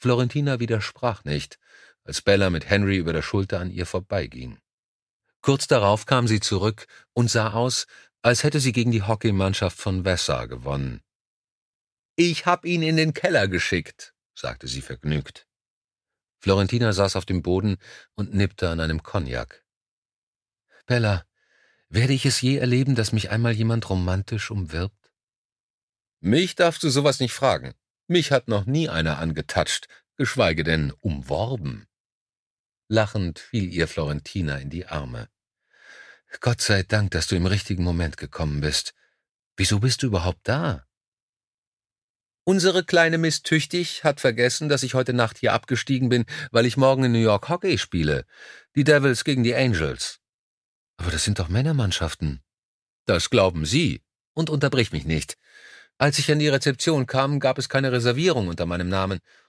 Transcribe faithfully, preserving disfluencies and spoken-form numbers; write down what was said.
Florentina widersprach nicht, als Bella mit Henry über der Schulter an ihr vorbeiging. Kurz darauf kam sie zurück und sah aus, als hätte sie gegen die Hockeymannschaft von Vassar gewonnen. »Ich hab ihn in den Keller geschickt«, sagte sie vergnügt. Florentina saß auf dem Boden und nippte an einem Cognac. »Bella, werde ich es je erleben, dass mich einmal jemand romantisch umwirbt?« »Mich darfst du sowas nicht fragen. Mich hat noch nie einer angetatscht, geschweige denn umworben.« Lachend fiel ihr Florentina in die Arme. »Gott sei Dank, dass du im richtigen Moment gekommen bist. Wieso bist du überhaupt da?« »Unsere kleine Miss Tüchtig hat vergessen, dass ich heute Nacht hier abgestiegen bin, weil ich morgen in New York Hockey spiele. Die Devils gegen die Angels.« »Aber das sind doch Männermannschaften.« »Das glauben Sie. Und unterbrich mich nicht. Als ich an die Rezeption kam, gab es keine Reservierung unter meinem Namen,